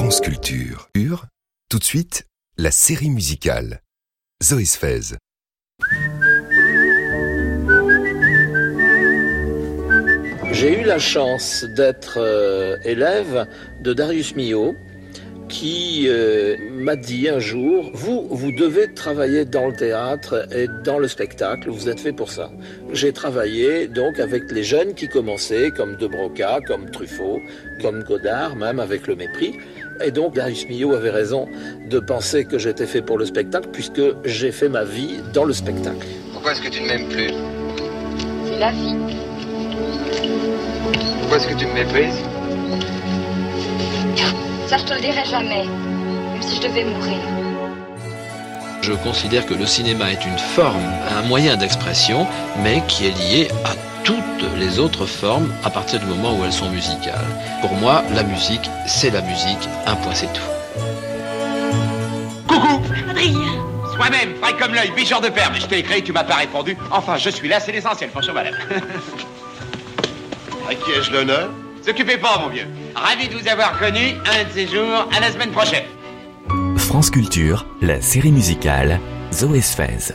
France Culture. Tout de suite, la série musicale. Zoé Sfez. J'ai eu la chance d'être élève de Darius Milhaud, qui m'a dit un jour, vous devez travailler dans le théâtre et dans le spectacle, vous êtes fait pour ça. J'ai travaillé donc avec les jeunes qui commençaient, comme De Broca, comme Truffaut, comme Godard, même avec Le Mépris. Et donc Darius Milhaud avait raison de penser que j'étais fait pour le spectacle, puisque j'ai fait ma vie dans le spectacle. Pourquoi est-ce que tu ne m'aimes plus? C'est la vie. Pourquoi est-ce que tu me méprises? Ça, je te le dirai jamais, même si je devais mourir. Je considère que le cinéma est une forme, un moyen d'expression, mais qui est lié à toutes les autres formes à partir du moment où elles sont musicales. Pour moi, la musique, c'est la musique, un point c'est tout. Coucou Adrien. Soi-même, pareil comme l'œil, bicheur de perme. Je t'ai écrit, tu m'as pas répondu. Enfin, je suis là, c'est l'essentiel, bonjour madame. À qui ai-je l'honneur? S'occupez pas, mon vieux. Ravi de vous avoir connu, un de ces jours, à la semaine prochaine. France Culture, la série musicale, Zoé Sfez.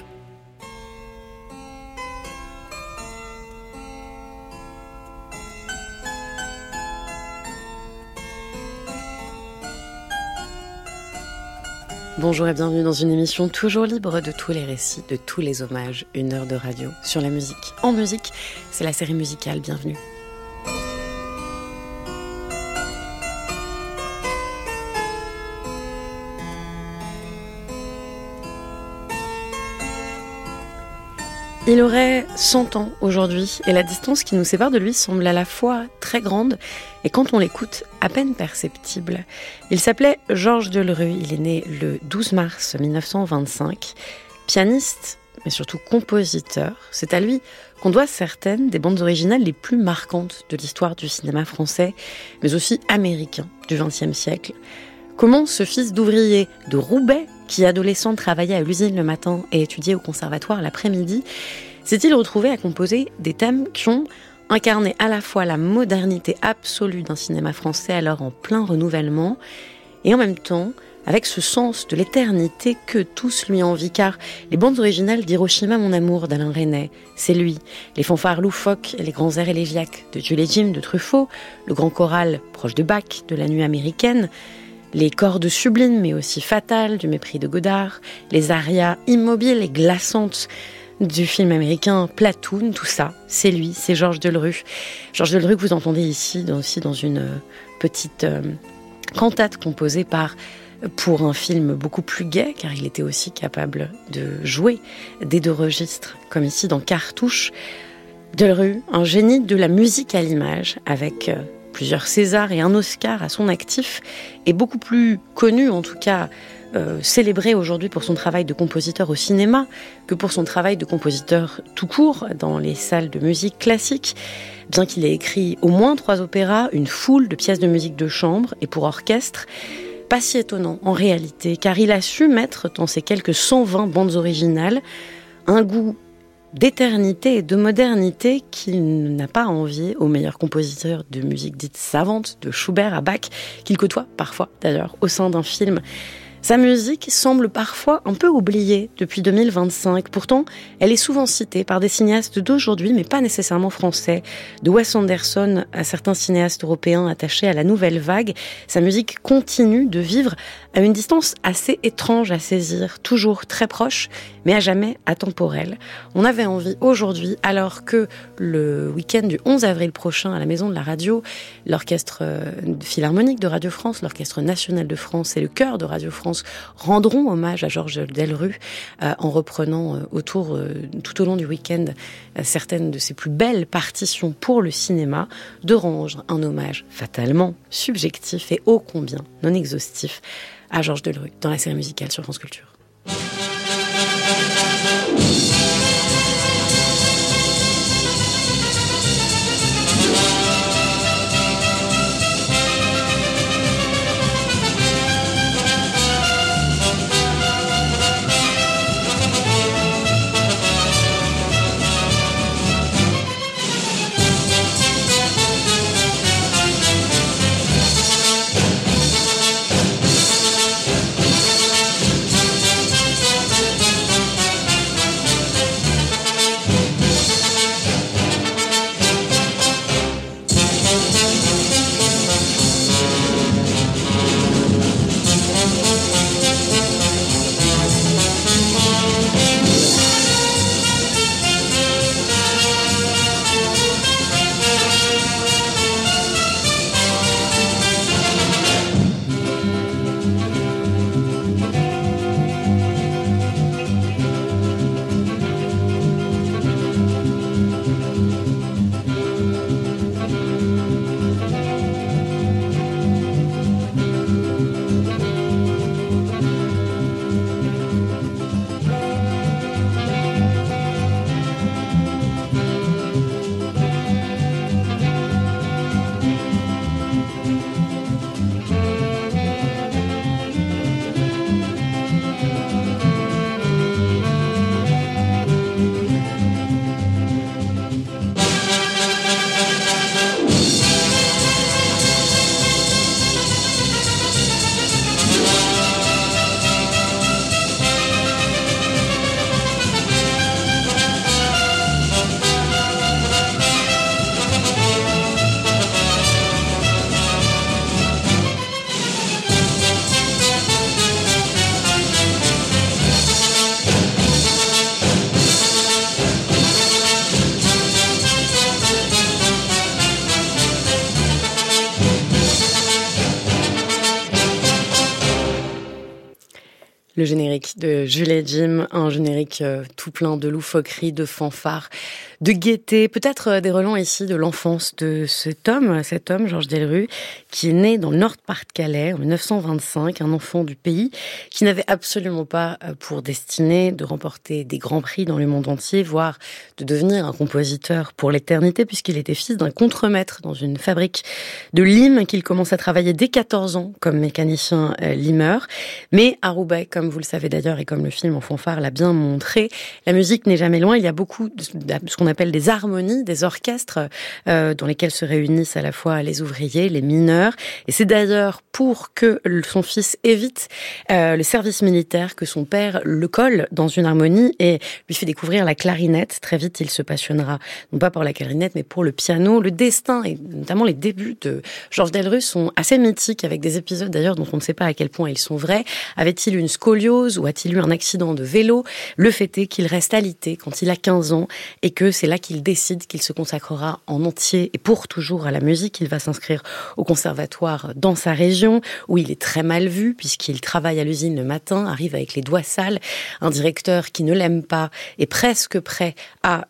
Bonjour et bienvenue dans une émission toujours libre de tous les récits, de tous les hommages, une heure de radio sur la musique. En musique, c'est la série musicale, bienvenue. Il aurait 100 ans aujourd'hui et la distance qui nous sépare de lui semble à la fois très grande et quand on l'écoute, à peine perceptible. Il s'appelait Georges Delerue, il est né le 12 mars 1925, pianiste mais surtout compositeur. C'est à lui qu'on doit certaines des bandes originales les plus marquantes de l'histoire du cinéma français, mais aussi américain du XXe siècle. Comment ce fils d'ouvrier de Roubaix, qui adolescent travaillait à l'usine le matin et étudiait au conservatoire l'après-midi, s'est-il retrouvé à composer des thèmes qui ont incarné à la fois la modernité absolue d'un cinéma français alors en plein renouvellement, et en même temps avec ce sens de l'éternité que tous lui envient, car les bandes originales d'Hiroshima mon amour d'Alain Resnais, c'est lui. Les fanfares loufoques et les grands airs élégiaques de Jules et Jim de Truffaut, le grand choral proche de Bach de La Nuit américaine, les cordes sublimes mais aussi fatales du Mépris de Godard, les arias immobiles et glaçantes du film américain Platoon, tout ça, c'est lui, c'est Georges Delerue. Georges Delerue que vous entendez ici aussi dans une petite cantate composée pour un film beaucoup plus gai, car il était aussi capable de jouer des deux registres, comme ici dans Cartouche. Delerue, un génie de la musique à l'image, avec plusieurs Césars et un Oscar à son actif, est beaucoup plus connu, en tout cas célébré aujourd'hui pour son travail de compositeur au cinéma que pour son travail de compositeur tout court dans les salles de musique classique, bien qu'il ait écrit au moins 3 opéras, une foule de pièces de musique de chambre et pour orchestre. Pas si étonnant en réalité, car il a su mettre dans ses quelques 120 bandes originales un goût d'éternité et de modernité qu'il n'a pas à envier aux meilleurs compositeurs de musique dite savante, de Schubert à Bach, qu'il côtoie parfois d'ailleurs au sein d'un film. Sa musique semble parfois un peu oubliée depuis 2025. Pourtant, elle est souvent citée par des cinéastes d'aujourd'hui, mais pas nécessairement français. De Wes Anderson à certains cinéastes européens attachés à la nouvelle vague, sa musique continue de vivre à une distance assez étrange à saisir, toujours très proche, mais à jamais atemporelle. On avait envie aujourd'hui, alors que le week-end du 11 avril prochain à la Maison de la Radio, l'Orchestre Philharmonique de Radio France, l'Orchestre National de France et le Chœur de Radio France rendront hommage à Georges Delerue en reprenant tout au long du week-end certaines de ses plus belles partitions pour le cinéma, de rendre un hommage fatalement subjectif et ô combien non exhaustif à Georges Delerue dans la série musicale sur France Culture. Le générique de Jules et Jim, un générique tout plein de loufoqueries, de fanfares, de gaieté, peut-être des relents ici de l'enfance de cet homme, Georges Delerue, qui est né dans le Nord-Pas-de-Calais en 1925, un enfant du pays qui n'avait absolument pas pour destinée de remporter des grands prix dans le monde entier, voire de devenir un compositeur pour l'éternité, puisqu'il était fils d'un contremaître dans une fabrique de limes, qu'il commence à travailler dès 14 ans comme mécanicien limeur. Mais à Roubaix, comme vous le savez d'ailleurs et comme le film en fanfare l'a bien montré, la musique n'est jamais loin. Il y a beaucoup de ce qu'on appelle des harmonies, des orchestres dans lesquels se réunissent à la fois les ouvriers, les mineurs. Et c'est d'ailleurs pour que son fils évite le service militaire que son père le colle dans une harmonie et lui fait découvrir la clarinette. Très vite, il se passionnera non pas pour la clarinette, mais pour le piano. Le destin et notamment les débuts de Georges Delerue sont assez mythiques, avec des épisodes d'ailleurs dont on ne sait pas à quel point ils sont vrais. Avait-il une scoliose ou a-t-il eu un accident de vélo? Le fait est qu'il reste alité quand il a 15 ans et que c'est là qu'il décide qu'il se consacrera en entier et pour toujours à la musique. Il va s'inscrire au conservatoire dans sa région où il est très mal vu puisqu'il travaille à l'usine le matin, arrive avec les doigts sales. Un directeur qui ne l'aime pas est presque prêt à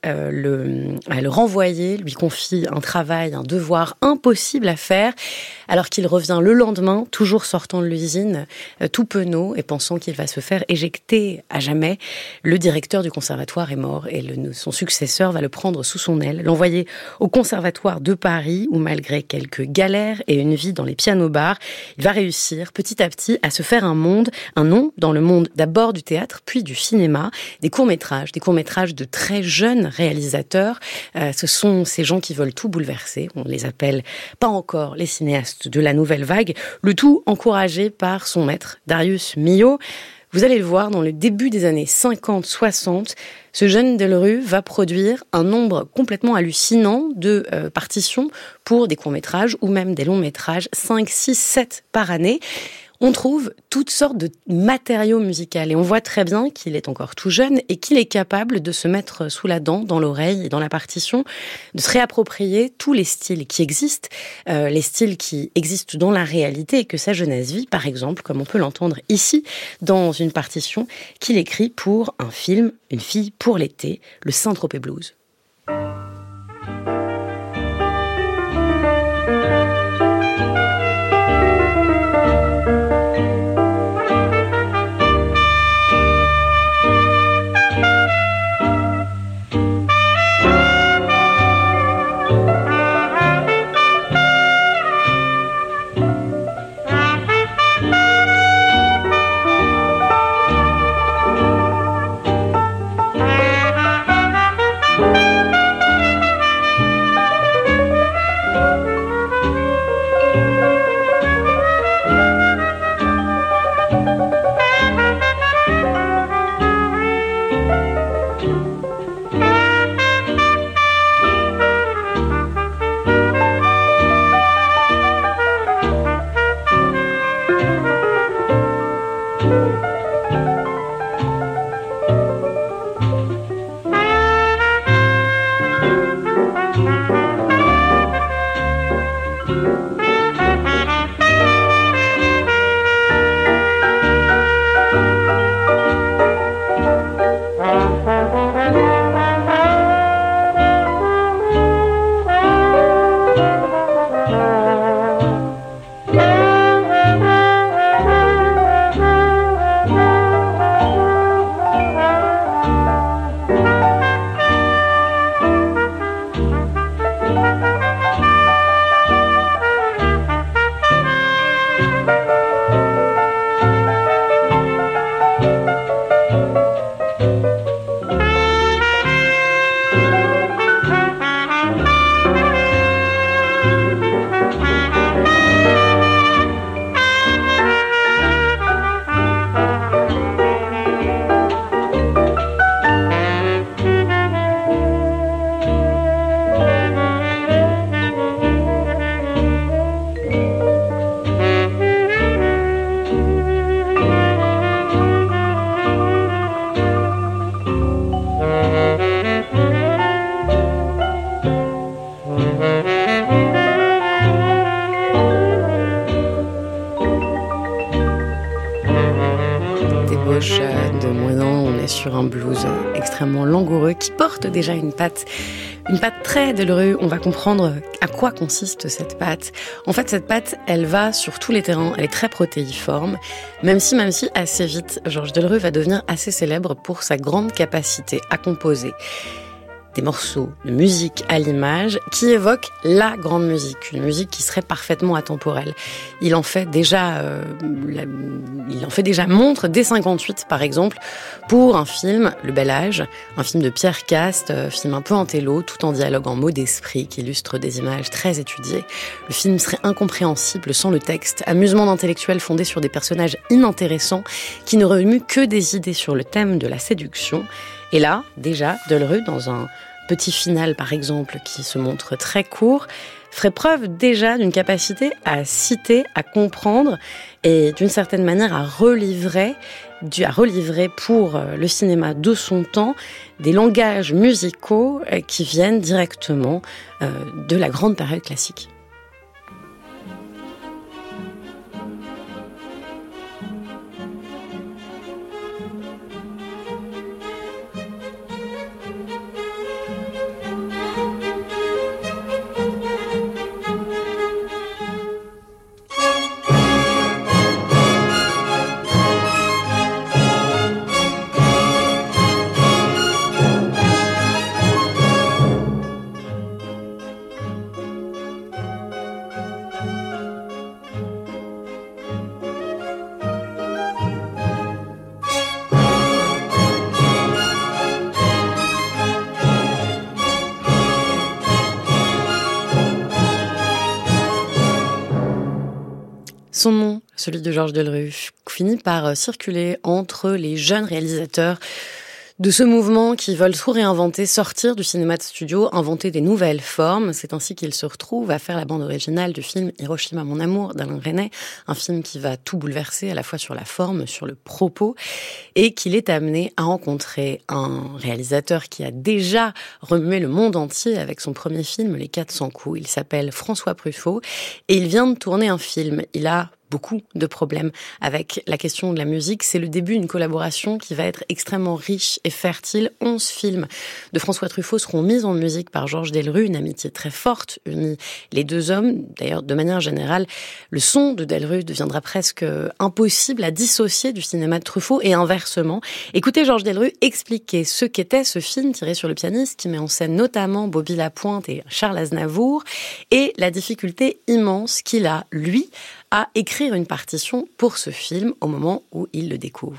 le renvoyer, lui confie un travail, un devoir impossible à faire, alors qu'il revient le lendemain, toujours sortant de l'usine, tout penaud et pensant qu'il va se faire éjecter à jamais. Le directeur du conservatoire est mort et son successeur va le prendre sous son aile, l'envoyer au conservatoire de Paris où malgré quelques galères et une vie dans les pianos-bars, il va réussir petit à petit à se faire un nom dans le monde d'abord du théâtre puis du cinéma, des courts-métrages de très jeunes réalisateurs. Ce sont ces gens qui veulent tout bouleverser. On les appelle pas encore les cinéastes de la nouvelle vague, le tout encouragé par son maître, Darius Milhaud. Vous allez le voir, dans le début des années 50-60, ce jeune Delerue va produire un nombre complètement hallucinant de partitions pour des courts-métrages ou même des longs-métrages, 5, 6, 7 par année. On trouve toutes sortes de matériaux musicaux et on voit très bien qu'il est encore tout jeune et qu'il est capable de se mettre sous la dent, dans l'oreille et dans la partition, de se réapproprier tous les styles qui existent, les styles qui existent dans la réalité et que sa jeunesse vit, par exemple, comme on peut l'entendre ici, dans une partition qu'il écrit pour un film, Une fille pour l'été, le Saint-Tropez Blues. gauche de Moisin, on est sur un blues extrêmement langoureux qui porte déjà une patte très Delru. On va comprendre à quoi consiste cette patte. En fait, cette patte, elle va sur tous les terrains, elle est très protéiforme, même si assez vite, Georges Delru va devenir assez célèbre pour sa grande capacité à composer des morceaux de musique à l'image qui évoquent la grande musique, une musique qui serait parfaitement atemporelle. Il en fait déjà montre dès 58 par exemple pour un film Le Bel Âge, un film de Pierre Cast, film un peu intello, tout en dialogue en mots d'esprit qui illustre des images très étudiées. Le film serait incompréhensible sans le texte, amusement d'intellectuels fondé sur des personnages inintéressants qui ne remuent que des idées sur le thème de la séduction. Et là, déjà, Delru, dans un petit final, par exemple, qui se montre très court, ferait preuve déjà d'une capacité à citer, à comprendre et d'une certaine manière à relivrer pour le cinéma de son temps des langages musicaux qui viennent directement de la grande période classique. Son nom, celui de Georges Delru, finit par circuler entre les jeunes réalisateurs de ce mouvement qui veulent tout réinventer, sortir du cinéma de studio, inventer des nouvelles formes. C'est ainsi qu'il se retrouve à faire la bande originale du film Hiroshima mon amour d'Alain Resnais, un film qui va tout bouleverser à la fois sur la forme, sur le propos, et qu'il est amené à rencontrer un réalisateur qui a déjà remué le monde entier avec son premier film Les 400 coups. Il s'appelle François Truffaut et il vient de tourner un film. Il a beaucoup de problèmes avec la question de la musique. C'est le début d'une collaboration qui va être extrêmement riche et fertile. 11 films de François Truffaut seront mis en musique par Georges Delru. Une amitié très forte unit les deux hommes. D'ailleurs, de manière générale, le son de Delru deviendra presque impossible à dissocier du cinéma de Truffaut et inversement. Écoutez Georges Delru expliquer ce qu'était ce film tiré sur le pianiste qui met en scène notamment Bobby Lapointe et Charles Aznavour et la difficulté immense qu'il a, lui, à écrire une partition pour ce film au moment où il le découvre.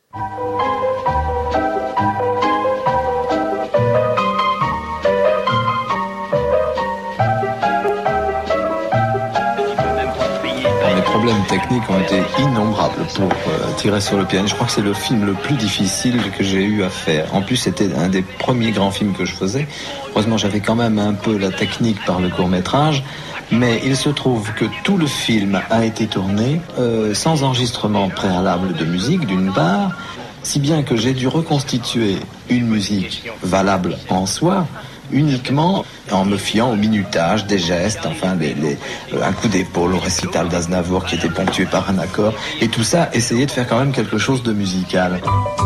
Les problèmes techniques ont été innombrables pour tirer sur le piano. Je crois que c'est le film le plus difficile que j'ai eu à faire. En plus, c'était un des premiers grands films que je faisais. Heureusement, j'avais quand même un peu la technique par le court-métrage. Mais il se trouve que tout le film a été tourné sans enregistrement préalable de musique, d'une part, si bien que j'ai dû reconstituer une musique valable en soi, uniquement en me fiant au minutage des gestes, enfin un coup d'épaule au récital d'Aznavour qui était ponctué par un accord, et tout ça, essayer de faire quand même quelque chose de musical.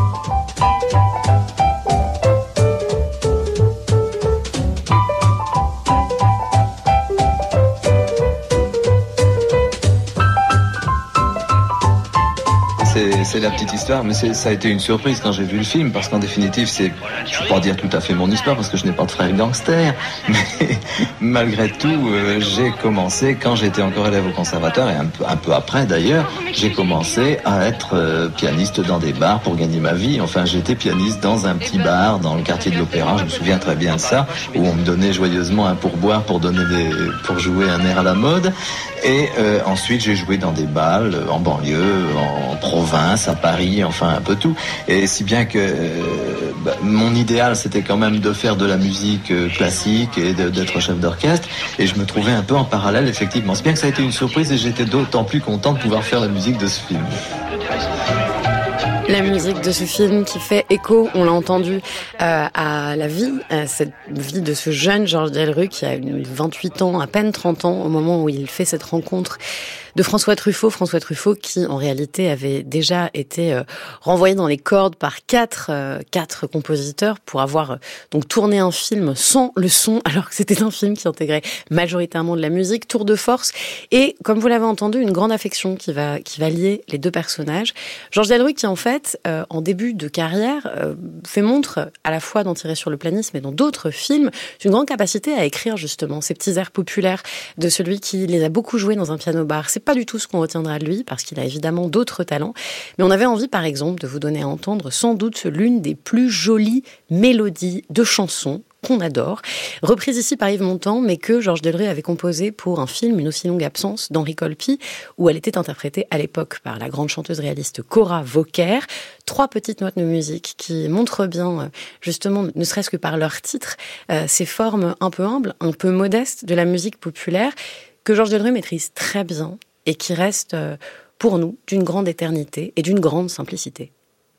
C'est la petite histoire, mais ça a été une surprise quand j'ai vu le film, parce qu'en définitive, je ne peux pas dire tout à fait mon histoire, parce que je n'ai pas de frère gangster, mais malgré tout, j'ai commencé, quand j'étais encore élève au conservatoire, et un peu après d'ailleurs, j'ai commencé à être pianiste dans des bars pour gagner ma vie. Enfin, j'étais pianiste dans un petit bar, dans le quartier de l'Opéra, je me souviens très bien de ça, où on me donnait joyeusement un pourboire pour jouer un air à la mode. Et ensuite, j'ai joué dans des balles, en banlieue, en province, à Paris, enfin un peu tout. Et si bien que mon idéal, c'était quand même de faire de la musique classique et d'être chef d'orchestre. Et je me trouvais un peu en parallèle, effectivement. C'est bien que ça a été une surprise et j'étais d'autant plus content de pouvoir faire la musique de ce film. La musique de ce film qui fait écho, on l'a entendu, à la vie, à cette vie de ce jeune Georges Delru qui a 28 ans, à peine 30 ans, au moment où il fait cette rencontre de François Truffaut. François Truffaut qui, en réalité, avait déjà été renvoyé dans les cordes par quatre compositeurs pour avoir donc tourné un film sans le son, alors que c'était un film qui intégrait majoritairement de la musique, tour de force, et comme vous l'avez entendu, une grande affection qui va lier les deux personnages. Georges Delruy qui, en fait, en début de carrière, fait montre, à la fois dans Tirer sur le planisme et dans d'autres films, une grande capacité à écrire justement ces petits airs populaires de celui qui les a beaucoup joués dans un piano-bar. C'est pas du tout ce qu'on retiendra de lui, parce qu'il a évidemment d'autres talents, mais on avait envie, par exemple, de vous donner à entendre sans doute l'une des plus jolies mélodies de chansons qu'on adore, reprise ici par Yves Montand, mais que Georges Delruy avait composé pour un film, Une aussi longue absence, d'Henri Colpi, où elle était interprétée à l'époque par la grande chanteuse réaliste Cora Vauquer. 3 petites notes de musique qui montrent bien, justement, ne serait-ce que par leur titre, ces formes un peu humbles, un peu modestes de la musique populaire, que Georges Delruy maîtrise très bien et qui restent, pour nous, d'une grande éternité et d'une grande simplicité.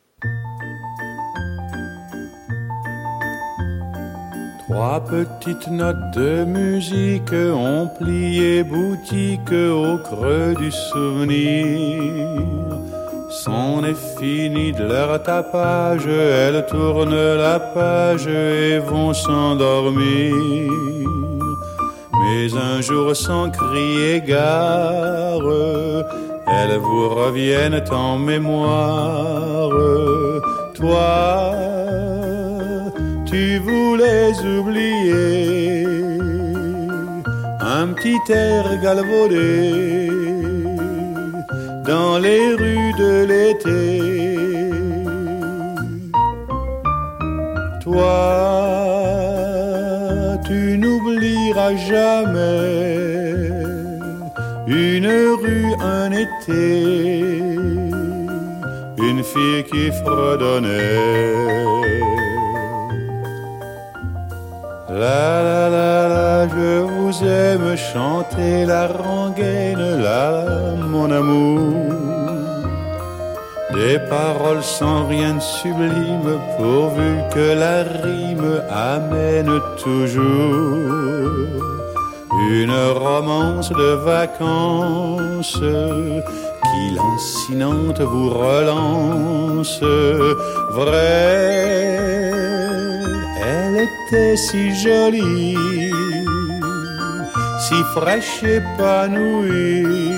Trois petites notes de musique ont plié boutique au creux du souvenir. C'en est fini de leur tapage, elles tournent la page et vont s'endormir. Mais un jour sans crier gare, elles vous reviennent en mémoire. Toi, tu voulais oublier un petit air galvaudé dans les rues de l'été. Toi, tu n'oublieras jamais une rue, un été, une fille qui fredonnait. La la la la, je vous aime chanter la rengaine, la la mon amour. Des paroles sans rien de sublime, pourvu que la rime amène toujours une romance de vacances qui lancinante vous relance. Vrai, elle était si jolie, si fraîche épanouie,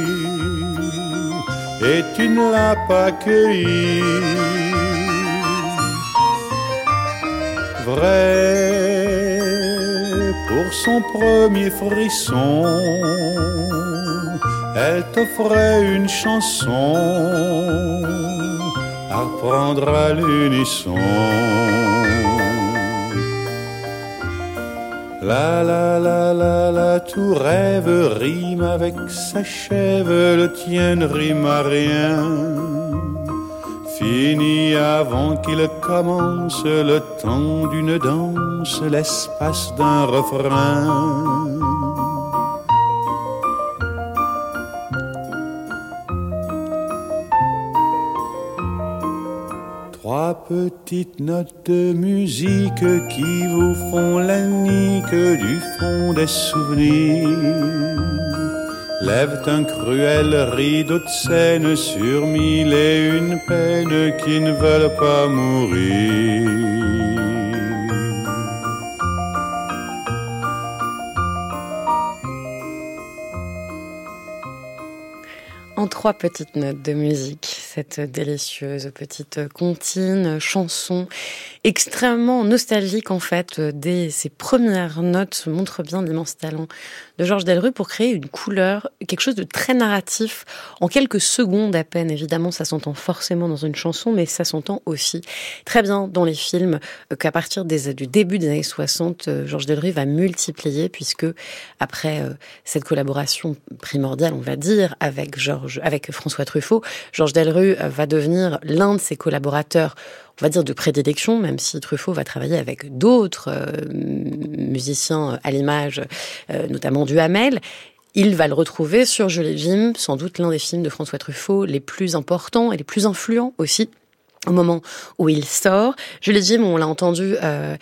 et tu ne l'as pas cueillie. Vrai, pour son premier frisson, elle t'offrait une chanson à reprendre à l'unisson. La la la la la, tout rêve rime avec s'achève, le tien ne rime à rien. Fini avant qu'il commence le temps d'une danse, l'espace d'un refrain. Trois petites notes de musique qui vous font la nique du fond des souvenirs, lèvent un cruel rideau de scène sur 1001 peines qui ne veulent pas mourir. En 3 petites notes de musique, cette délicieuse petite comptine, chanson extrêmement nostalgique en fait. Dès ses premières notes montre bien l'immense talent de Georges Delruy pour créer une couleur, quelque chose de très narratif, en quelques secondes à peine. Évidemment, ça s'entend forcément dans une chanson, mais ça s'entend aussi très bien dans les films qu'à partir du début des années 60, Georges Delruy va multiplier, puisque après cette collaboration primordiale, on va dire, avec François Truffaut, Georges Delruy va devenir l'un de ses collaborateurs, on va dire de prédilection, même si Truffaut va travailler avec d'autres musiciens à l'image, notamment Duhamel. Il va le retrouver sur Jules et Jim, sans doute l'un des films de François Truffaut les plus importants et les plus influents aussi. au moment où il sort. Julie Jim, on l'a entendu,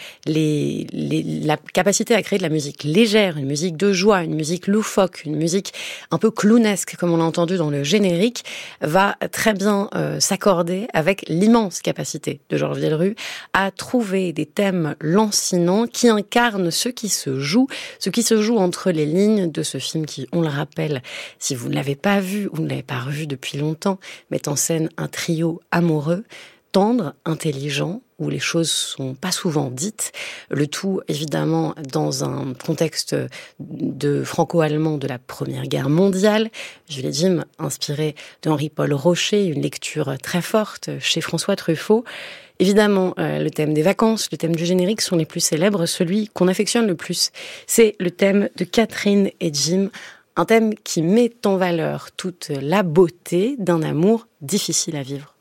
la capacité à créer de la musique légère, une musique de joie, une musique loufoque, une musique un peu clownesque, comme on l'a entendu dans le générique, va très bien s'accorder avec l'immense capacité de Georges Delerue à trouver des thèmes lancinants qui incarnent ce qui se joue entre les lignes de ce film qui, on le rappelle, si vous ne l'avez pas vu ou ne l'avez pas revu depuis longtemps, met en scène un trio amoureux, tendre, intelligent, où les choses sont pas souvent dites. Le tout, évidemment, dans un contexte de franco-allemand de la Première Guerre mondiale. Julie Jim, inspiré de Henri-Paul Rocher, une lecture très forte chez François Truffaut. Évidemment, le thème des vacances, le thème du générique sont les plus célèbres. Celui qu'on affectionne le plus, c'est le thème de Catherine et Jim. Un thème qui met en valeur toute la beauté d'un amour difficile à vivre.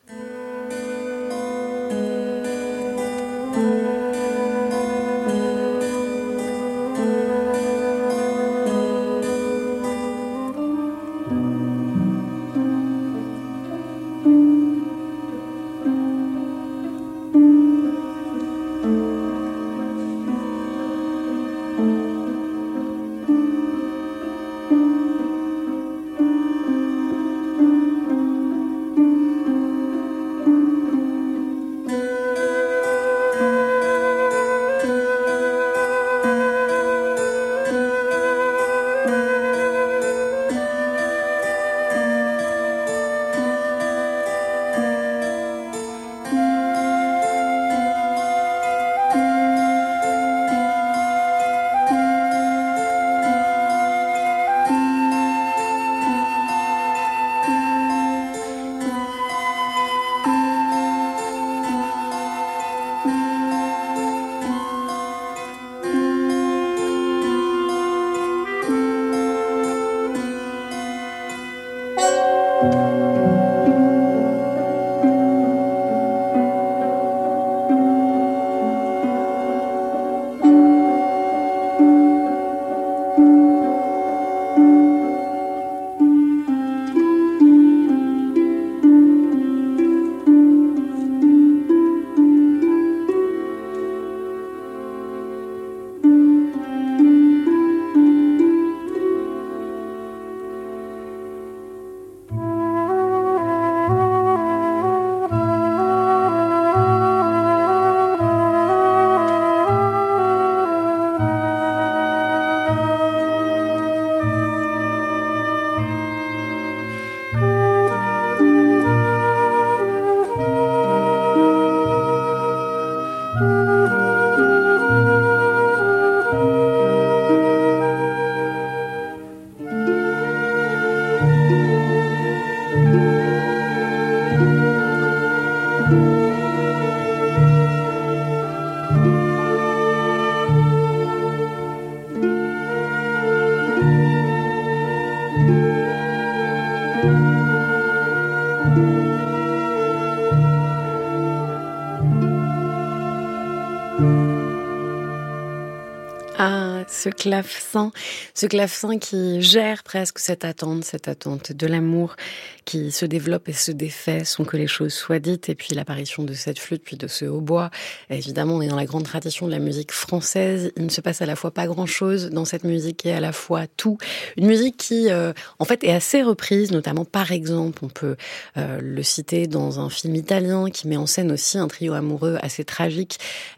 Ce clavecin qui gère presque cette attente de l'amour qui se développe et se défait sans que les choses soient dites. Et puis l'apparition de cette flûte, puis de ce hautbois. Et évidemment, on est dans la grande tradition de la musique française. Il ne se passe à la fois pas grand-chose dans cette musique et à la fois tout. Une musique qui, en fait, est assez reprise, notamment par exemple, on peut le citer dans un film italien qui met en scène aussi un trio amoureux assez tragique.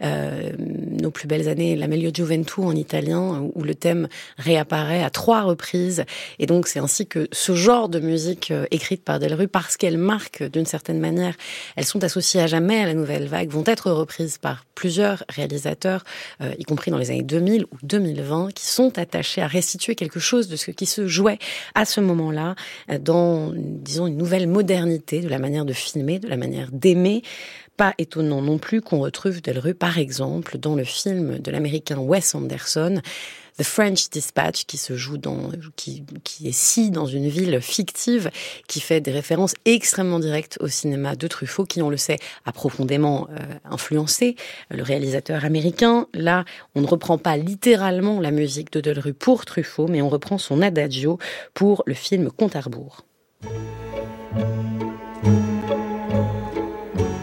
Nos plus belles années, La Meglio Gioventù en italien, où le thème réapparaît à 3 reprises. Et donc, c'est ainsi que ce genre de musique écrite par Delerue, parce qu'elles marquent d'une certaine manière, elles sont associées à jamais à la nouvelle vague, vont être reprises par plusieurs réalisateurs, y compris dans les années 2000 ou 2020, qui sont attachés à restituer quelque chose de ce qui se jouait à ce moment-là, dans, disons, une nouvelle modernité de la manière de filmer, de la manière d'aimer. Pas étonnant non plus qu'on retrouve Delerue, par exemple, dans le film de l'américain Wes Anderson, The French Dispatch, qui se joue qui est dans une ville fictive, qui fait des références extrêmement directes au cinéma de Truffaut, qui, on le sait, a profondément influencé le réalisateur américain. Là, on ne reprend pas littéralement la musique de Delerue pour Truffaut, mais on reprend son adagio pour le film Compte à rebours.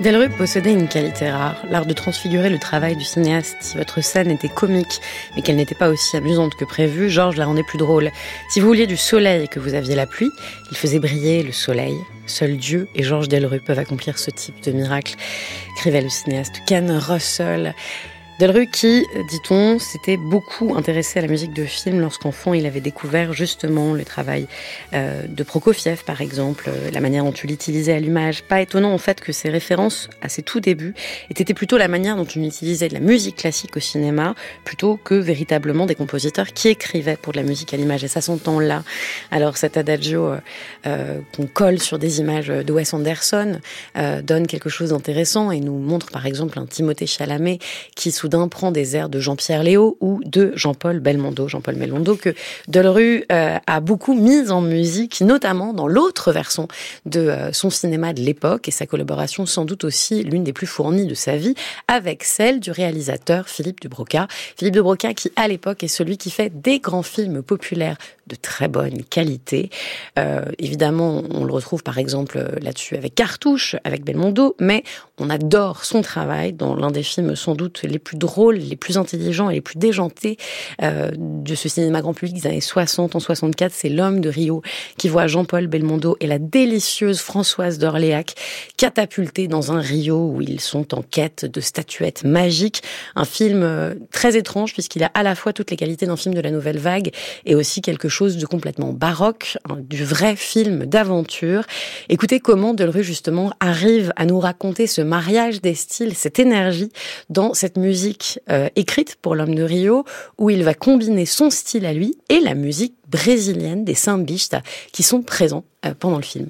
Delruc possédait une qualité rare, l'art de transfigurer le travail du cinéaste. Si votre scène était comique, mais qu'elle n'était pas aussi amusante que prévu, Georges la rendait plus drôle. Si vous vouliez du soleil et que vous aviez la pluie, il faisait briller le soleil. Seul Dieu et Georges Delruc peuvent accomplir ce type de miracle, écrivait le cinéaste Ken Russell. Delruc qui, dit-on, s'était beaucoup intéressé à la musique de film lorsqu'enfant il avait découvert justement le travail de Prokofiev par exemple, la manière dont il l'utilisait à l'image. Pas étonnant en fait que ses références à ses tout débuts étaient plutôt la manière dont il utilisait de la musique classique au cinéma plutôt que véritablement des compositeurs qui écrivaient pour de la musique à l'image, et ça s'entend là. Alors cet adagio qu'on colle sur des images de Wes Anderson donne quelque chose d'intéressant et nous montre par exemple un Timothée Chalamet qui soudain prend des airs de Jean-Pierre Léaud ou de Jean-Paul Belmondo que Delruc a beaucoup mis en musique, notamment dans l'autre version de son cinéma de l'époque, et sa collaboration sans doute aussi l'une des plus fournies de sa vie avec celle du réalisateur Philippe de Broca. Philippe de Broca qui à l'époque est celui qui fait des grands films populaires de très bonne qualité. Évidemment, on le retrouve par exemple là-dessus avec Cartouche, avec Belmondo, mais on adore son travail dans l'un des films sans doute les plus drôles, les plus intelligents et les plus déjantés de ce cinéma grand public des années 60. En 64, c'est L'Homme de Rio qui voit Jean-Paul Belmondo et la délicieuse Françoise d'Orléac catapultés dans un Rio où ils sont en quête de statuettes magiques. Un film très étrange puisqu'il a à la fois toutes les qualités d'un film de la Nouvelle Vague et aussi quelque chose de complètement baroque, du vrai film d'aventure. Écoutez comment Delruc justement arrive à nous raconter ce mariage des styles, cette énergie dans cette musique écrite pour L'Homme de Rio, où il va combiner son style à lui et la musique brésilienne des sambistas qui sont présents pendant le film.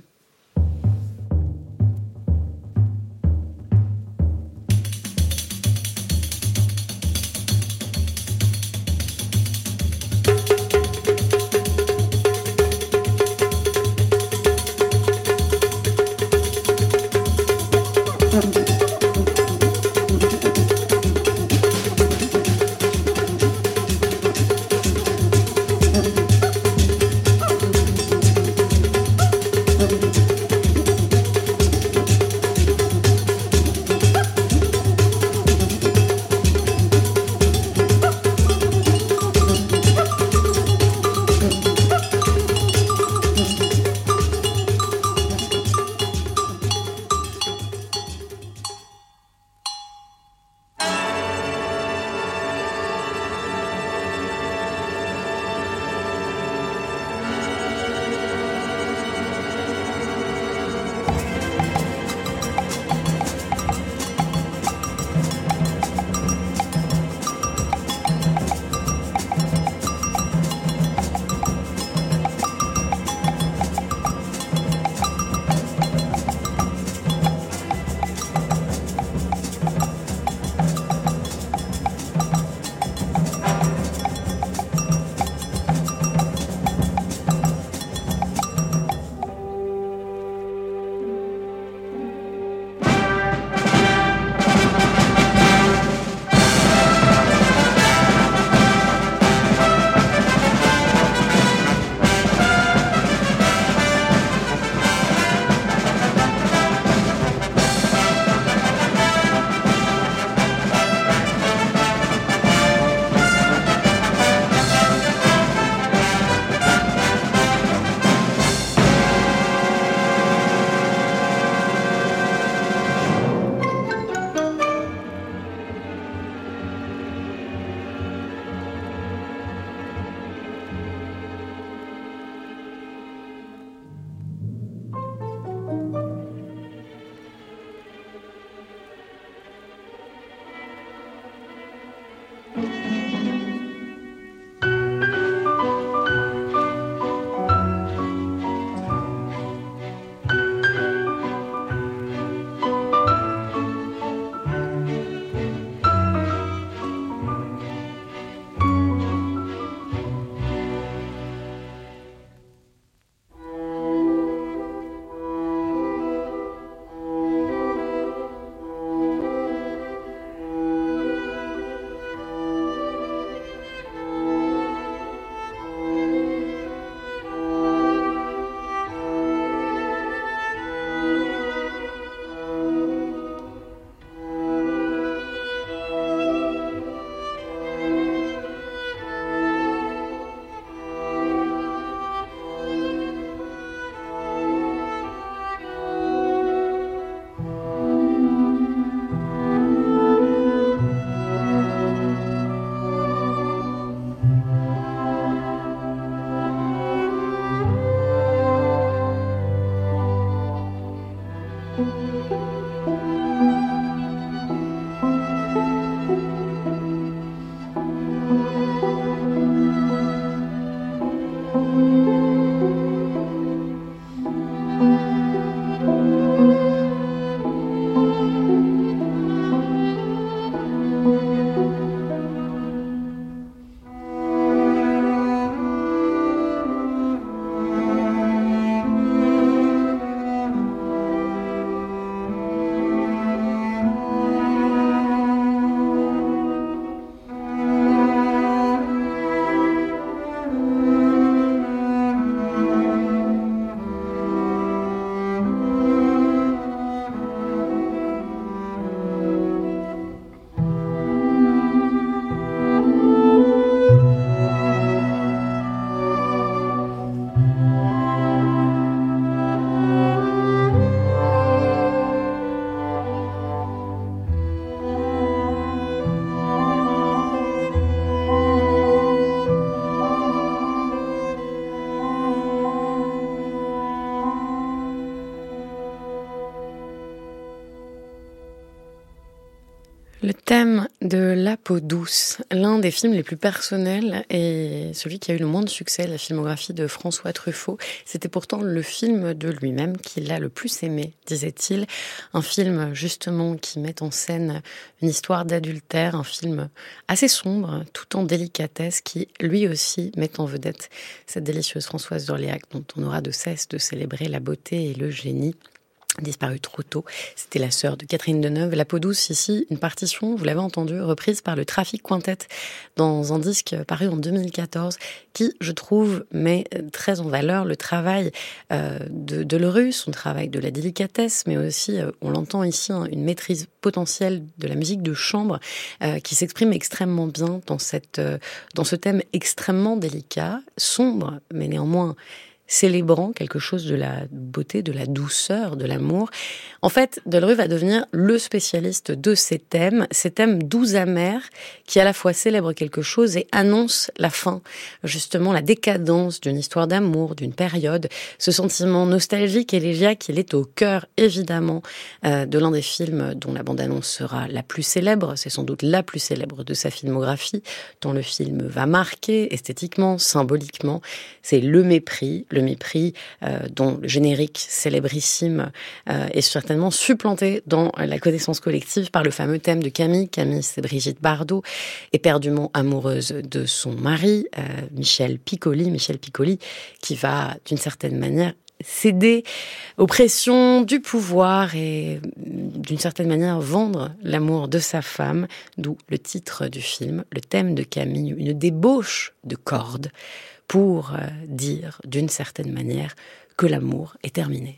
Le thème de La peau douce, l'un des films les plus personnels et celui qui a eu le moins de succès, la filmographie de François Truffaut. C'était pourtant le film de lui-même qu'il a le plus aimé, disait-il. Un film justement qui met en scène une histoire d'adultère, un film assez sombre, tout en délicatesse, qui lui aussi met en vedette cette délicieuse Françoise d'Orléac dont on aura de cesse de célébrer la beauté et le génie. Disparue trop tôt, c'était la sœur de Catherine Deneuve. La peau douce, ici, une partition, vous l'avez entendu, reprise par le Trafic Quintet dans un disque paru en 2014 qui, je trouve, met très en valeur le travail de Lerue, son travail de la délicatesse, mais aussi, on l'entend ici, une maîtrise potentielle de la musique de chambre qui s'exprime extrêmement bien dans ce thème extrêmement délicat, sombre, mais néanmoins célébrant quelque chose de la beauté, de la douceur, de l'amour. En fait, Delerue va devenir le spécialiste de ces thèmes doux amers, qui à la fois célèbrent quelque chose et annoncent la fin, justement la décadence d'une histoire d'amour, d'une période. Ce sentiment nostalgique, élégiaque, il est au cœur, évidemment, de l'un des films dont la bande-annonce sera la plus célèbre. C'est sans doute la plus célèbre de sa filmographie, dont le film va marquer esthétiquement, symboliquement. C'est Le Mépris, dont le générique célébrissime est certainement supplanté dans la connaissance collective par le fameux thème de Camille. Camille, c'est Brigitte Bardot, éperdument amoureuse de son mari, Michel Piccoli, qui va, d'une certaine manière, céder aux pressions du pouvoir et, d'une certaine manière, vendre l'amour de sa femme, d'où le titre du film, le thème de Camille, une débauche de cordes, pour dire, d'une certaine manière, que l'amour est terminé.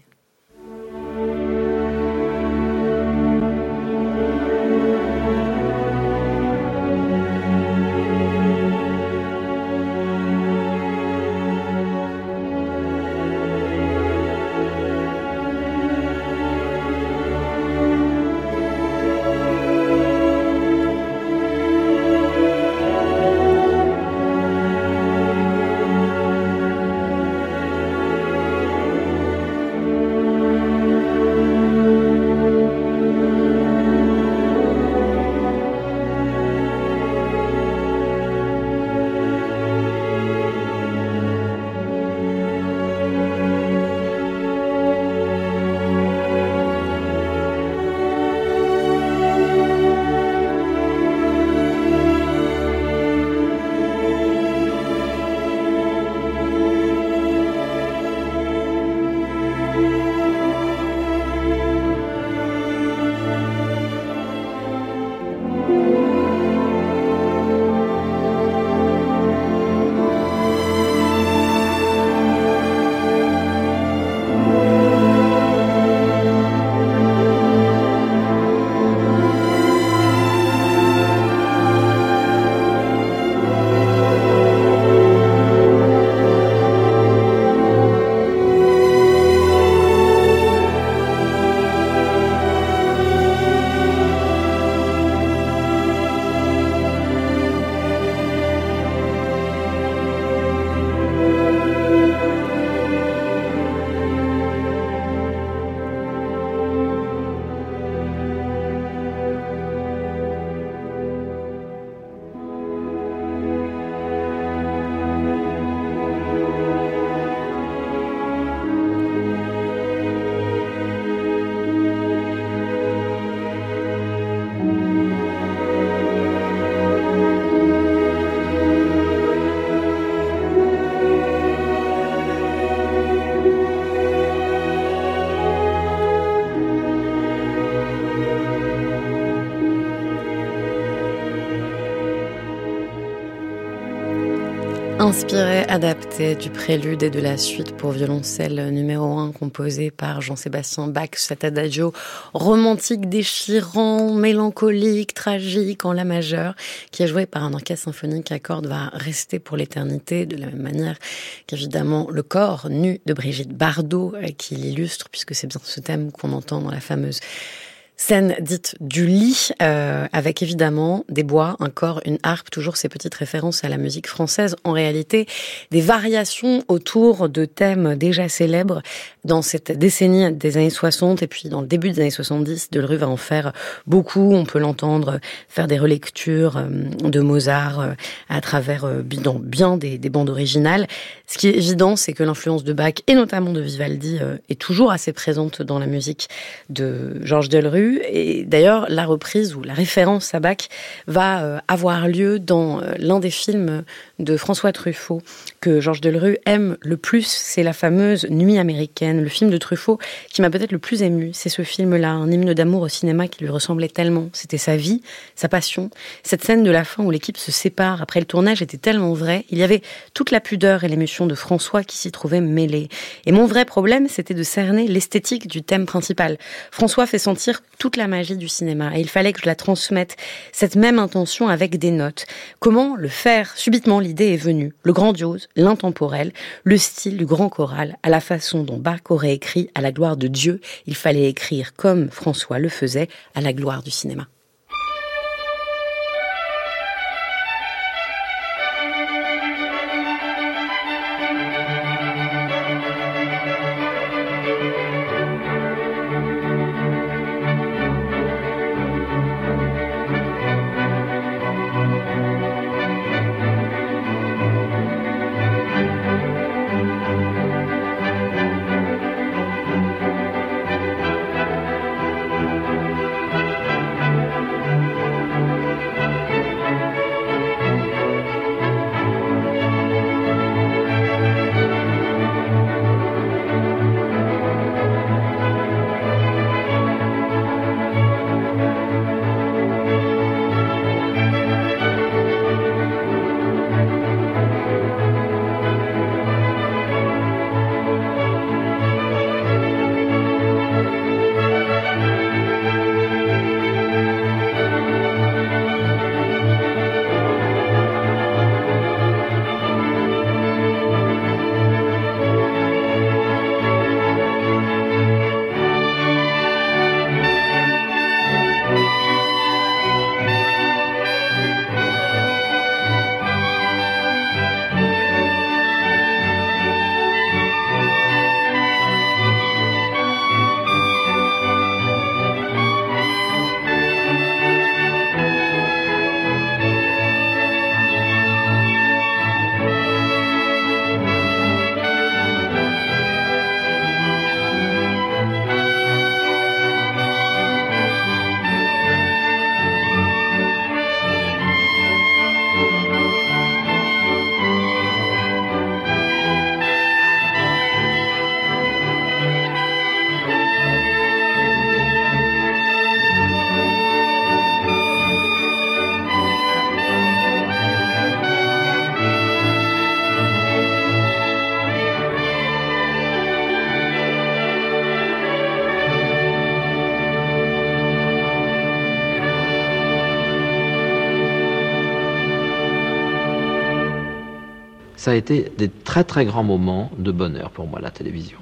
Inspiré, adapté du prélude et de la suite pour violoncelle numéro 1 composé par Jean-Sébastien Bach, cet adagio romantique, déchirant, mélancolique, tragique en la majeure, qui est joué par un orchestre symphonique à cordes, va rester pour l'éternité, de la même manière qu'évidemment le corps nu de Brigitte Bardot qui l'illustre, puisque c'est bien ce thème qu'on entend dans la fameuse scène dite du lit, avec évidemment des bois, un corps, une harpe, toujours ces petites références à la musique française. En réalité, des variations autour de thèmes déjà célèbres Dans cette décennie des années 60 et puis dans le début des années 70, Delerue va en faire beaucoup. On peut l'entendre faire des relectures de Mozart à travers dans bien des bandes originales. Ce qui est évident, c'est que l'influence de Bach et notamment de Vivaldi est toujours assez présente dans la musique de Georges Delerue. Et d'ailleurs, la reprise ou la référence à Bach va avoir lieu dans l'un des films de François Truffaut que Georges Delerue aime le plus. C'est la fameuse Nuit américaine, le film de Truffaut qui m'a peut-être le plus ému. C'est ce film-là, un hymne d'amour au cinéma qui lui ressemblait tellement. C'était sa vie, sa passion. Cette scène de la fin où l'équipe se sépare après le tournage était tellement vraie. Il y avait toute la pudeur et l'émotion de François qui s'y trouvaient mêlées. Et mon vrai problème, c'était de cerner l'esthétique du thème principal. François fait sentir toute la magie du cinéma et il fallait que je la transmette, cette même intention avec des notes. Comment le faire? Subitement, l'idée est venue. Le grandiose, l'intemporel, le style du grand choral, à la façon dont Bach aurait écrit à la gloire de Dieu, il fallait écrire comme François le faisait à la gloire du cinéma. Ça a été des très très grands moments de bonheur pour moi, la télévision.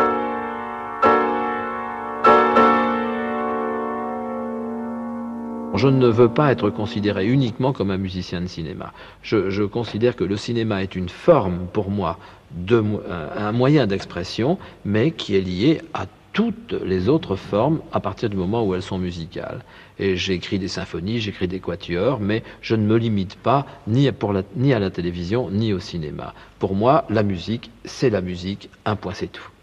Je ne veux pas être considéré uniquement comme un musicien de cinéma. Je considère que le cinéma est une forme, pour moi, un moyen d'expression, mais qui est lié à toutes les autres formes à partir du moment où elles sont musicales. Et j'écris des symphonies, j'écris des quatuors, mais je ne me limite pas ni à la télévision, ni au cinéma. Pour moi, la musique, c'est la musique, un point c'est tout.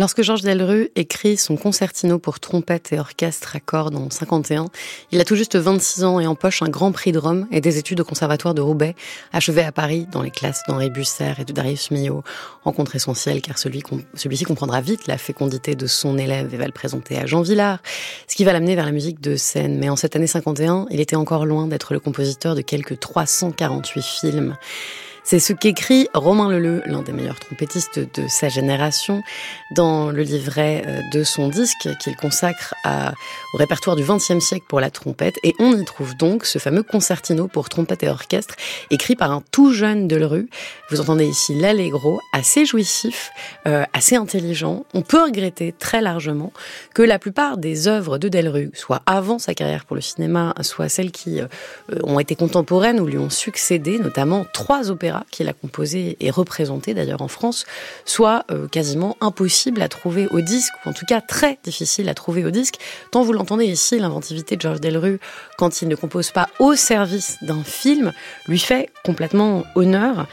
Lorsque Georges Delerue écrit son concertino pour trompette et orchestre à cordes en 51, il a tout juste 26 ans et empoche un grand prix de Rome et des études au conservatoire de Roubaix, achevées à Paris dans les classes d'Henri Bucer et de Darius Milhaud. Rencontre essentielle car celui-ci comprendra vite la fécondité de son élève et va le présenter à Jean Vilar, ce qui va l'amener vers la musique de scène. Mais en cette année 51, il était encore loin d'être le compositeur de quelques 348 films. C'est ce qu'écrit Romain Leleu, l'un des meilleurs trompettistes de sa génération, dans le livret de son disque qu'il consacre au répertoire du XXe siècle pour la trompette. Et on y trouve donc ce fameux concertino pour trompette et orchestre, écrit par un tout jeune Delerue. Vous entendez ici l'allegro, assez jouissif, assez intelligent. On peut regretter très largement que la plupart des œuvres de Delerue, soit avant sa carrière pour le cinéma, soit celles qui ont été contemporaines ou lui ont succédé, notamment 3 opéras qu'il a composé et représenté d'ailleurs en France, soit quasiment impossible à trouver au disque, ou en tout cas très difficile à trouver au disque. Tant vous l'entendez ici, l'inventivité de Georges Delerue, quand il ne compose pas au service d'un film, lui fait complètement honneur.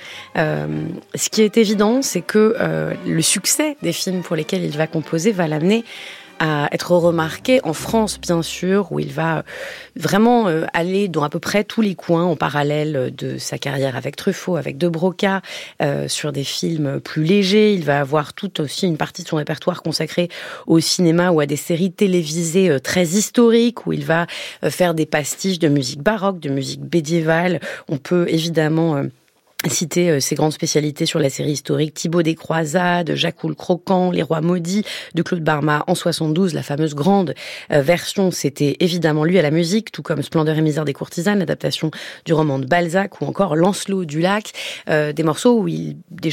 Ce qui est évident, c'est que le succès des films pour lesquels il va composer va l'amener à être remarqué en France, bien sûr, où il va vraiment aller dans à peu près tous les coins en parallèle de sa carrière avec Truffaut, avec De Broca, sur des films plus légers. Il va avoir toute aussi une partie de son répertoire consacrée au cinéma ou à des séries télévisées très historiques, où il va faire des pastiches de musique baroque, de musique médiévale. On peut évidemment citer ses grandes spécialités sur la série historique Thibaut des Croisades, Jacques le Croquant, Les Rois Maudits de Claude Barma en 72, la fameuse grande version, c'était évidemment lui à la musique, tout comme Splendeur et misère des courtisanes, l'adaptation du roman de Balzac, ou encore Lancelot du Lac, des morceaux où il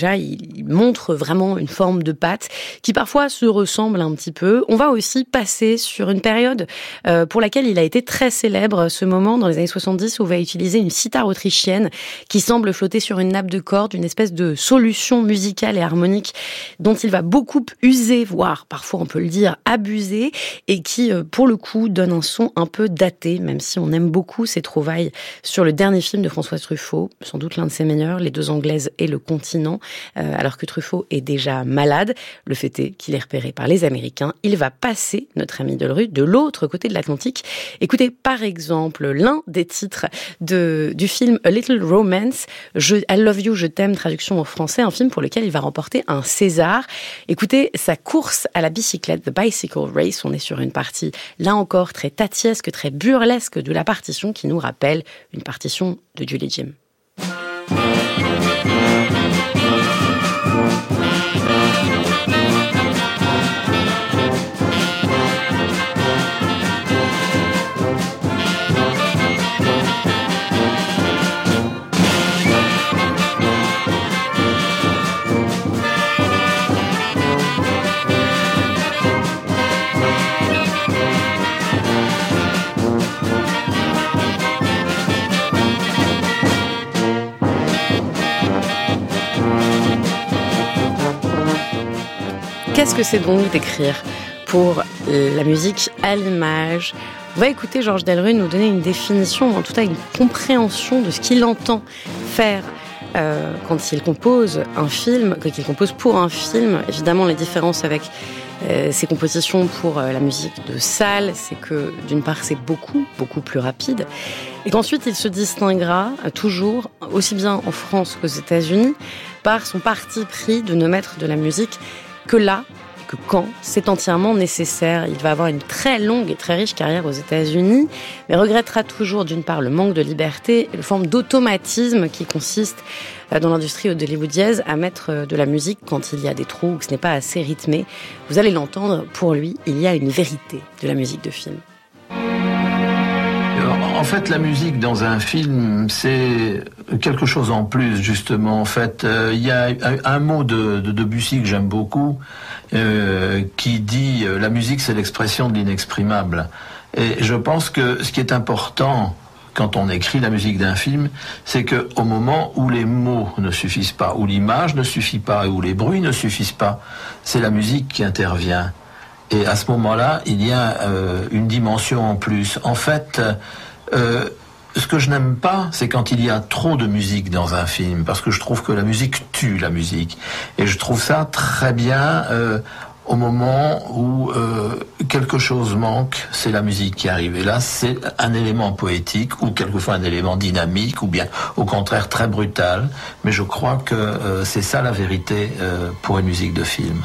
montre vraiment une forme de patte qui parfois se ressemble un petit peu. On va aussi passer sur une période pour laquelle il a été très célèbre, ce moment dans les années 70 où il va utiliser une cithare autrichienne qui semble flotter sur une nappe de corde, une espèce de solution musicale et harmonique dont il va beaucoup user, voire parfois on peut le dire abuser, et qui pour le coup donne un son un peu daté, même si on aime beaucoup ses trouvailles sur le dernier film de François Truffaut, sans doute l'un de ses meilleurs, Les Deux Anglaises et Le Continent, alors que Truffaut est déjà malade. Le fait est qu'il est repéré par les Américains. Il va passer, notre ami Delerue, de l'autre côté de l'Atlantique. Écoutez par exemple l'un des titres du film A Little Romance, I Love You, je t'aime, traduction en français, un film pour lequel il va remporter un César. Écoutez, sa course à la bicyclette, The Bicycle Race, on est sur une partie, là encore, très tatiesque, très burlesque de la partition qui nous rappelle une partition de Julie Jim. Qu'est-ce que c'est donc d'écrire pour la musique à l'image? On va écouter Georges Delerue nous donner une définition, en tout cas une compréhension de ce qu'il entend faire quand il compose un film, quand il compose pour un film. Évidemment, les différences avec ses compositions pour la musique de salle, c'est que d'une part c'est beaucoup plus rapide, et qu'ensuite il se distinguera toujours, aussi bien en France qu'aux États-Unis, par son parti pris de ne mettre de la musique que là, que quand c'est entièrement nécessaire. Il va avoir une très longue et très riche carrière aux États-Unis, mais regrettera toujours d'une part le manque de liberté et une forme d'automatisme qui consiste dans l'industrie hollywoodienne à mettre de la musique quand il y a des trous ou que ce n'est pas assez rythmé. Vous allez l'entendre, pour lui, il y a une vérité de la musique de film. En fait, la musique dans un film, c'est quelque chose en plus, justement. En fait, il y a un mot de Debussy que j'aime beaucoup, qui dit « La musique, c'est l'expression de l'inexprimable ». Et je pense que ce qui est important quand on écrit la musique d'un film, c'est qu'au moment où les mots ne suffisent pas, où l'image ne suffit pas, où les bruits ne suffisent pas, c'est la musique qui intervient. Et à ce moment-là, il y a une dimension en plus. En fait, ce que je n'aime pas, c'est quand il y a trop de musique dans un film, parce que je trouve que la musique tue la musique. Et je trouve ça très bien au moment où quelque chose manque, c'est la musique qui arrive. Et là, c'est un élément poétique ou quelquefois un élément dynamique ou bien au contraire très brutal. Mais je crois que c'est ça la vérité pour une musique de film.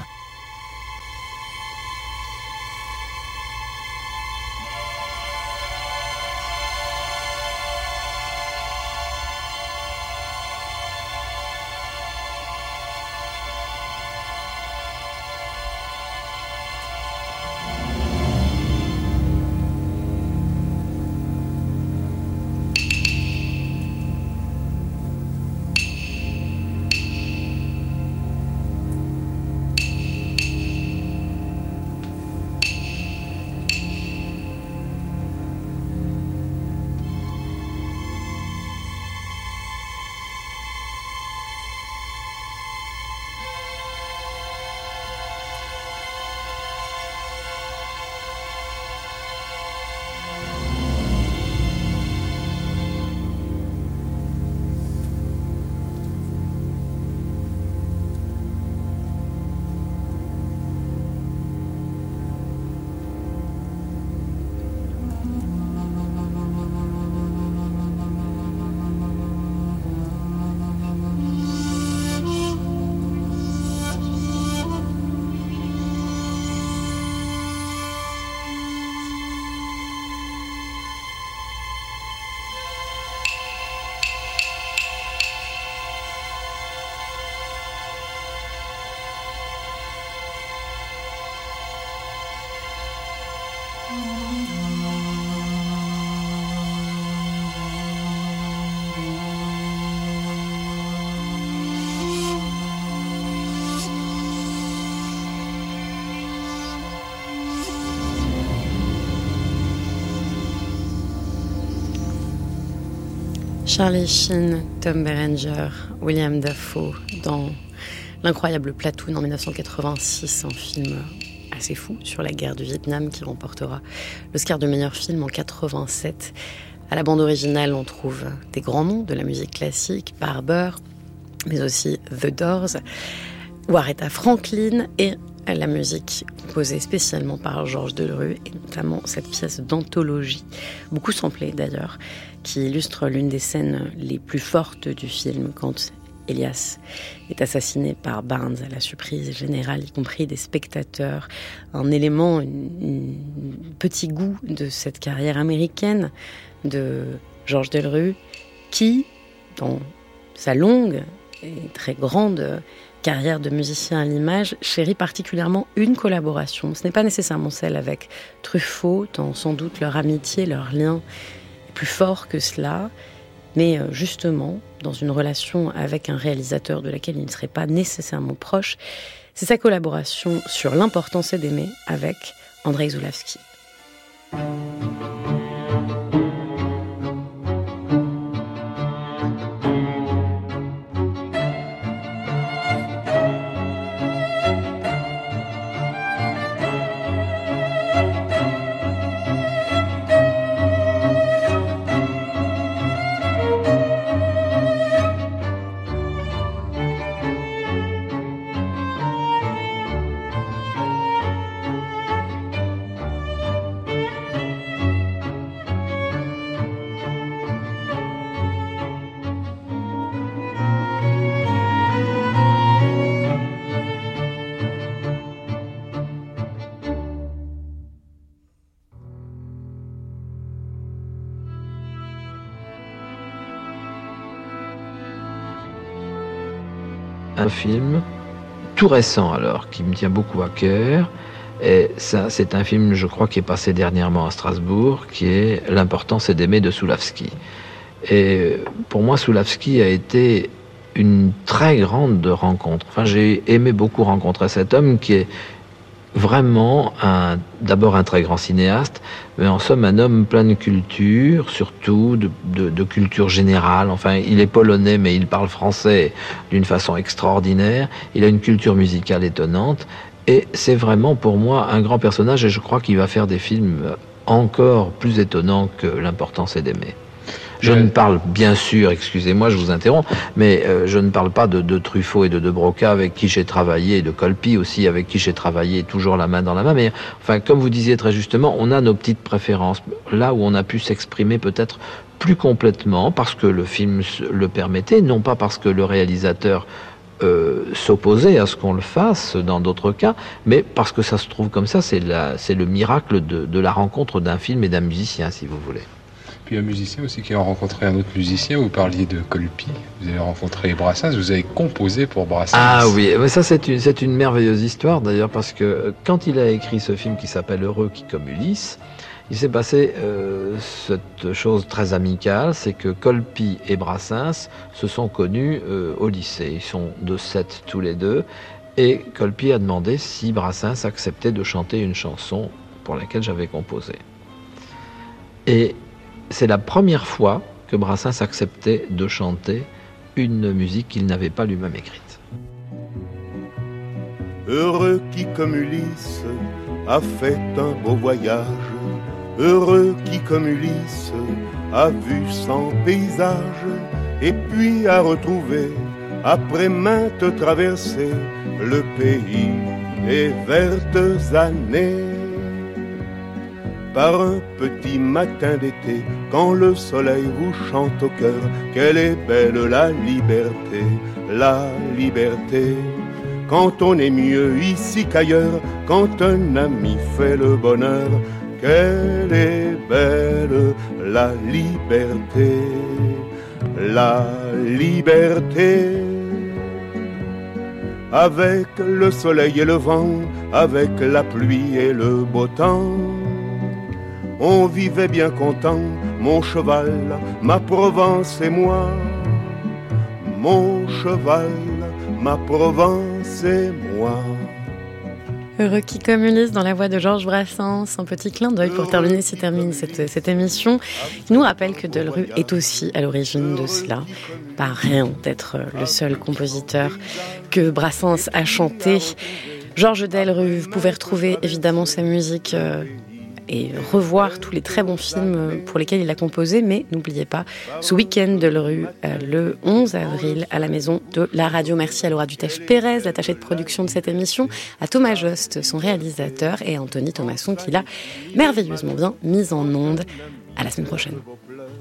Charlie Sheen, Tom Berenger, William Dafoe dans l'incroyable Platoon en 1986, un film assez fou sur la guerre du Vietnam qui remportera l'Oscar de meilleur film en 87. À la bande originale, on trouve des grands noms de la musique classique, Barber, mais aussi The Doors, ou Aretha Franklin, et la musique composée spécialement par Georges Delerue, et notamment cette pièce d'anthologie, beaucoup samplée d'ailleurs, qui illustre l'une des scènes les plus fortes du film, quand Elias est assassiné par Barnes à la surprise générale, y compris des spectateurs. Un élément, un petit goût de cette carrière américaine de Georges Delerue, qui, dans sa longue et très grande carrière de musicien à l'image, chérit particulièrement une collaboration. Ce n'est pas nécessairement celle avec Truffaut, tant sans doute leur amitié, leur lien est plus fort que cela, mais justement, dans une relation avec un réalisateur de laquelle il ne serait pas nécessairement proche, c'est sa collaboration sur L'important c'est d'aimer avec Andrei Zulawski. Un film tout récent alors, qui me tient beaucoup à cœur, et ça c'est un film je crois qui est passé dernièrement à Strasbourg, qui est L'important c'est d'aimer de Zulawski. Et pour moi Zulawski a été une très grande rencontre. Enfin, j'ai aimé beaucoup rencontrer cet homme qui est vraiment d'abord un très grand cinéaste, mais en somme un homme plein de culture, surtout de culture générale. Enfin, il est polonais, mais il parle français d'une façon extraordinaire. Il a une culture musicale étonnante, et c'est vraiment pour moi un grand personnage, et je crois qu'il va faire des films encore plus étonnants que L'important c'est d'aimer. Je ne parle, bien sûr, excusez-moi, je vous interromps, mais je ne parle pas de Truffaut et de Broca avec qui j'ai travaillé, et de Colpi aussi avec qui j'ai travaillé toujours la main dans la main. Mais enfin, comme vous disiez très justement, on a nos petites préférences. Là où on a pu s'exprimer peut-être plus complètement parce que le film le permettait, non pas parce que le réalisateur s'opposer à ce qu'on le fasse dans d'autres cas, mais parce que ça se trouve comme ça, c'est le miracle de la rencontre d'un film et d'un musicien, si vous voulez. Puis un musicien aussi qui a rencontré un autre musicien, vous parliez de Colpi, vous avez rencontré Brassens, vous avez composé pour Brassens. Ah oui, mais ça c'est une merveilleuse histoire d'ailleurs, parce que quand il a écrit ce film qui s'appelle Heureux qui comme Ulysse, il s'est passé cette chose très amicale, c'est que Colpi et Brassens se sont connus au lycée. Ils sont de 7 tous les deux. Et Colpi a demandé si Brassens acceptait de chanter une chanson pour laquelle j'avais composé. Et c'est la première fois que Brassens acceptait de chanter une musique qu'il n'avait pas lui-même écrite. Heureux qui, comme Ulysse, a fait un beau voyage. Heureux qui, comme Ulysse, a vu 100 paysages, et puis a retrouvé, après maintes traversées, le pays des vertes années. Par un petit matin d'été, quand le soleil vous chante au cœur, quelle est belle la liberté, la liberté. Quand on est mieux ici qu'ailleurs, quand un ami fait le bonheur, quelle est belle la liberté, la liberté. Avec le soleil et le vent, avec la pluie et le beau temps, on vivait bien content, mon cheval, ma Provence et moi. Mon cheval, ma Provence et moi. Heureux qui comme Ulysse dans la voix de Georges Brassens, un petit clin d'œil pour terminer cette émission, qui nous rappelle que Delrue est aussi à l'origine de cela. Pas rien d'être le seul compositeur que Brassens a chanté. Georges Delrue, vous pouvez retrouver évidemment sa musique et revoir tous les très bons films pour lesquels il a composé, mais n'oubliez pas, ce week-end Delrue, le 11 avril, à la Maison de la Radio. Merci à Laura Dutèche-Pérez, l'attachée de production de cette émission, à Thomas Jost, son réalisateur, et à Anthony Thomasson, qui l'a merveilleusement bien mise en onde. À la semaine prochaine.